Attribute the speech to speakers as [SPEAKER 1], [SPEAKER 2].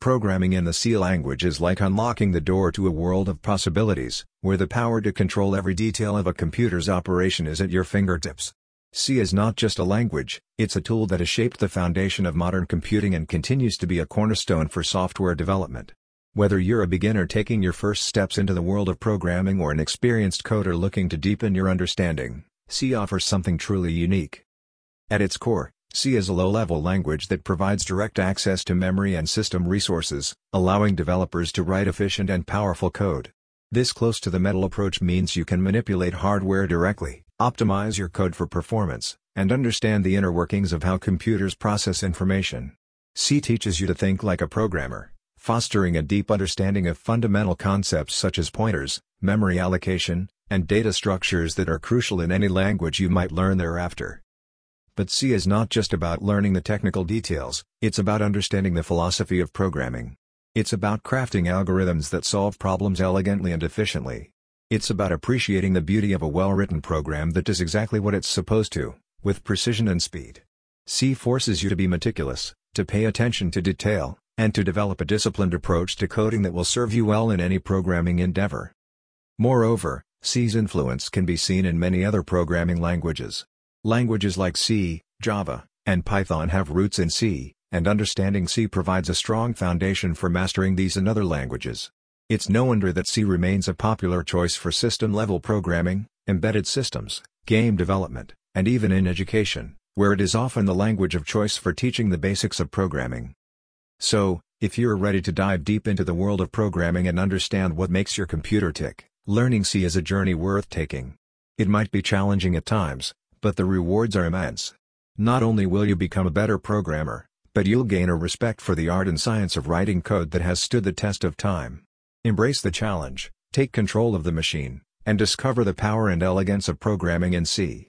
[SPEAKER 1] Programming in the C language is like unlocking the door to a world of possibilities, where the power to control every detail of a computer's operation is at your fingertips. C is not just a language, it's a tool that has shaped the foundation of modern computing and continues to be a cornerstone for software development. Whether you're a beginner taking your first steps into the world of programming or an experienced coder looking to deepen your understanding, C offers something truly unique. At its core, C is a low-level language that provides direct access to memory and system resources, allowing developers to write efficient and powerful code. This close-to-the-metal approach means you can manipulate hardware directly, optimize your code for performance, and understand the inner workings of how computers process information. C teaches you to think like a programmer, fostering a deep understanding of fundamental concepts such as pointers, memory allocation, and data structures that are crucial in any language you might learn thereafter. But C is not just about learning the technical details, it's about understanding the philosophy of programming. It's about crafting algorithms that solve problems elegantly and efficiently. It's about appreciating the beauty of a well-written program that does exactly what it's supposed to, with precision and speed. C forces you to be meticulous, to pay attention to detail, and to develop a disciplined approach to coding that will serve you well in any programming endeavor. Moreover, C's influence can be seen in many other programming languages. Languages like C, Java, and Python have roots in C, and understanding C provides a strong foundation for mastering these and other languages. It's no wonder that C remains a popular choice for system-level programming, embedded systems, game development, and even in education, where it is often the language of choice for teaching the basics of programming. So, if you're ready to dive deep into the world of programming and understand what makes your computer tick, learning C is a journey worth taking. It might be challenging at times, but the rewards are immense. Not only will you become a better programmer, but you'll gain a respect for the art and science of writing code that has stood the test of time. Embrace the challenge, take control of the machine, and discover the power and elegance of programming in C.